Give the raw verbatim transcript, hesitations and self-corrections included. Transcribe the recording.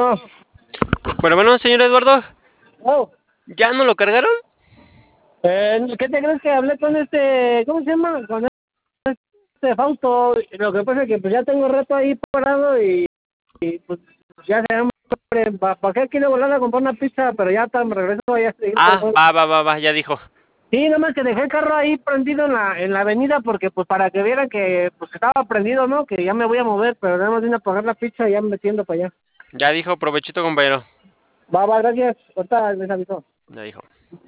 Bueno, Bueno, bueno, señor Eduardo, oh, ¿ya no lo cargaron? eh, ¿qué te crees que hablé con este, ¿cómo se llama? Con este Fausto. Lo que pasa es que pues ya tengo rato ahí parado y, y pues ya se hambre. ¿Para qué quiero volar a comprar una pizza? Pero ya hasta me regreso ya estoy Ah, trabajando. va, va, va, va, ya dijo. Sí, nomás que dejé el carro ahí prendido en la, en la avenida porque pues para que vieran que pues que estaba prendido, ¿no? Que ya me voy a mover, pero nada más vine a pagar la pizza y ya me metiendo para allá. Ya dijo, provechito, compañero. Va, va, gracias. Ahorita les aviso. Ya dijo.